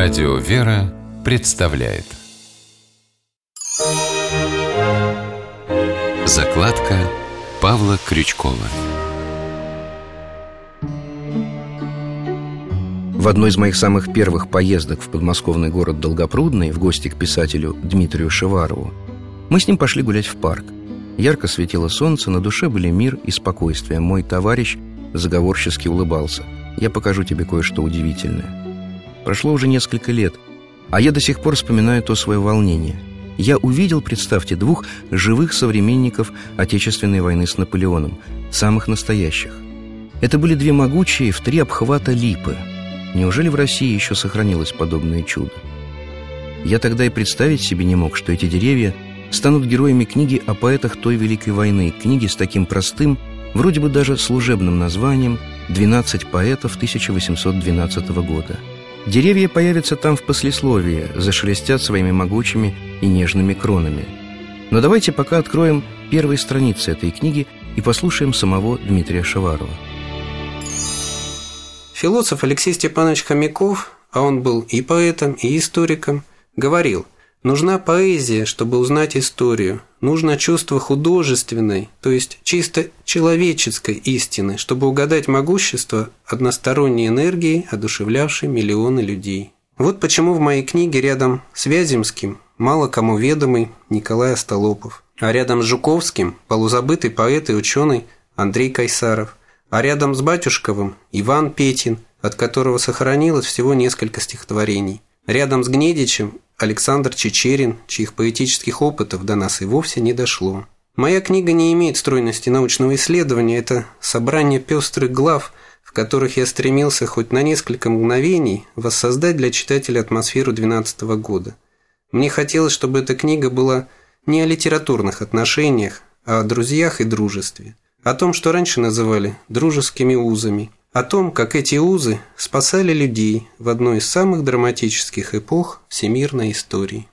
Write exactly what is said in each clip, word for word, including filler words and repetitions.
Радио «Вера» представляет закладка Павла Крючкова. В одной из моих самых первых поездок в подмосковный город Долгопрудный в гости к писателю Дмитрию Шеварову мы с ним пошли гулять в парк. Ярко светило солнце, на душе были мир и спокойствие. Мой товарищ заговорчески улыбался. «Я покажу тебе кое-что удивительное». Прошло уже несколько лет, а я до сих пор вспоминаю то свое волнение. Я увидел, представьте, двух живых современников Отечественной войны с Наполеоном, самых настоящих. Это были две могучие в три обхвата липы. Неужели в России еще сохранилось подобное чудо? Я тогда и представить себе не мог, что эти деревья станут героями книги о поэтах той Великой войны, книги с таким простым, вроде бы даже служебным названием «Двенадцать поэтов тысяча восемьсот двенадцатого года». Деревья появятся там в послесловии, зашелестят своими могучими и нежными кронами. Но давайте пока откроем первые страницы этой книги и послушаем самого Дмитрия Шеварова. Философ Алексей Степанович Хомяков, а он был и поэтом, и историком, говорил: нужна поэзия, чтобы узнать историю. Нужно чувство художественной, то есть чисто человеческой истины, чтобы угадать могущество односторонней энергии, одушевлявшей миллионы людей. Вот почему в моей книге рядом с Вяземским мало кому ведомый Николай Остолопов, а рядом с Жуковским полузабытый поэт и ученый Андрей Кайсаров, а рядом с Батюшковым Иван Петин, от которого сохранилось всего несколько стихотворений. Рядом с Гнедичем Александр Чичерин, чьих поэтических опытов до нас и вовсе не дошло. Моя книга не имеет стройности научного исследования, это собрание пестрых глав, в которых я стремился хоть на несколько мгновений воссоздать для читателя атмосферу двенадцатого года. Мне хотелось, чтобы эта книга была не о литературных отношениях, а о друзьях и дружестве, о том, что раньше называли дружескими узами, о том, как эти узы спасали людей в одной из самых драматических эпох всемирной истории.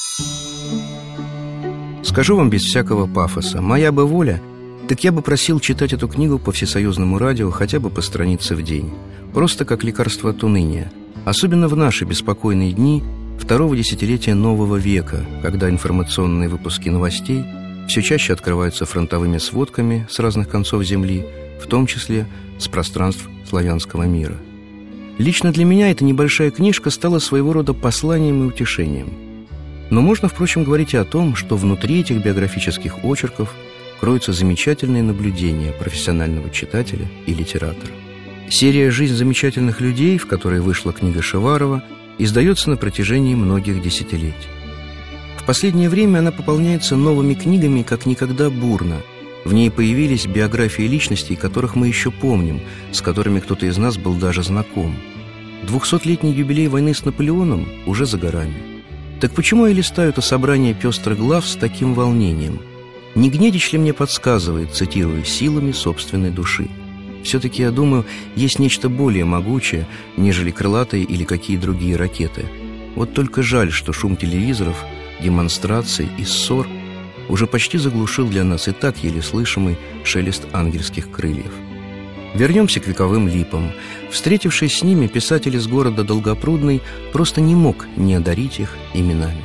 Скажу вам без всякого пафоса, моя бы воля, так я бы просил читать эту книгу по всесоюзному радио хотя бы по странице в день, просто как лекарство от уныния, особенно в наши беспокойные дни второго десятилетия нового века, когда информационные выпуски новостей все чаще открываются фронтовыми сводками с разных концов земли, в том числе с пространств славянского мира. Лично для меня эта небольшая книжка стала своего рода посланием и утешением. Но можно, впрочем, говорить и о том, что внутри этих биографических очерков кроются замечательные наблюдения профессионального читателя и литератора. Серия «Жизнь замечательных людей», в которой вышла книга Шеварова, издается на протяжении многих десятилетий. В последнее время она пополняется новыми книгами как никогда бурно. В ней появились биографии личностей, которых мы еще помним, с которыми кто-то из нас был даже знаком. Двухсотлетний юбилей войны с Наполеоном уже за горами. Так почему я листаю это собрание пестрых глав с таким волнением? Не Гнедич ли мне подсказывает, цитирую, «силами собственной души»? Все-таки, я думаю, есть нечто более могучее, нежели крылатые или какие другие ракеты. Вот только жаль, что шум телевизоров, демонстраций и ссор уже почти заглушил для нас и так еле слышимый шелест ангельских крыльев. Вернемся к вековым липам. Встретившись с ними, писатель из города Долгопрудный просто не мог не одарить их именами.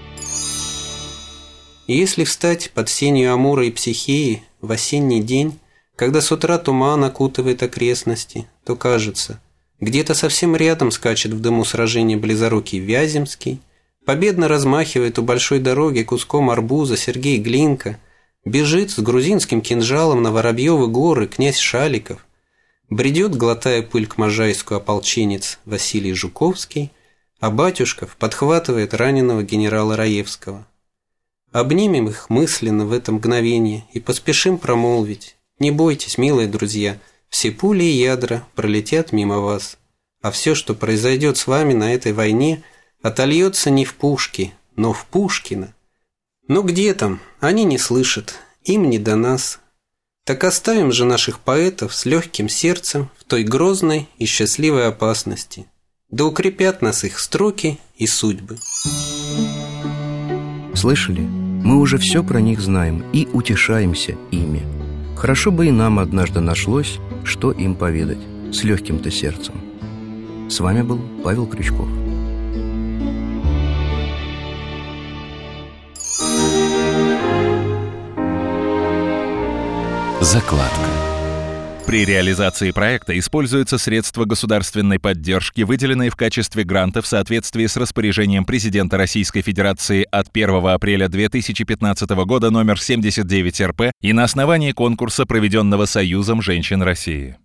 Если встать под сенью Амура и Психеи в осенний день, когда с утра туман окутывает окрестности, то кажется, где-то совсем рядом скачет в дыму сражения близорукий Вяземский, победно размахивает у большой дороги куском арбуза Сергей Глинка, бежит с грузинским кинжалом на Воробьевы горы князь Шаликов, бредет, глотая пыль к Можайску, ополченец Василий Жуковский, а Батюшков подхватывает раненого генерала Раевского. Обнимем их мысленно в это мгновение и поспешим промолвить: не бойтесь, милые друзья, все пули и ядра пролетят мимо вас, а все, что произойдет с вами на этой войне, отольется не в пушки, но в Пушкина. Но где там? Они не слышат, им не до нас. Так оставим же наших поэтов с легким сердцем в той грозной и счастливой опасности. Да укрепят нас их строки и судьбы. Слышали? Мы уже все про них знаем и утешаемся ими. Хорошо бы и нам однажды нашлось, что им поведать с легким-то сердцем. С вами был Павел Крючков. Закладка. При реализации проекта используются средства государственной поддержки, выделенные в качестве гранта в соответствии с распоряжением президента Российской Федерации от первого апреля две тысячи пятнадцатого года номер семьдесят девять эр пэ и на основании конкурса, проведенного Союзом женщин России.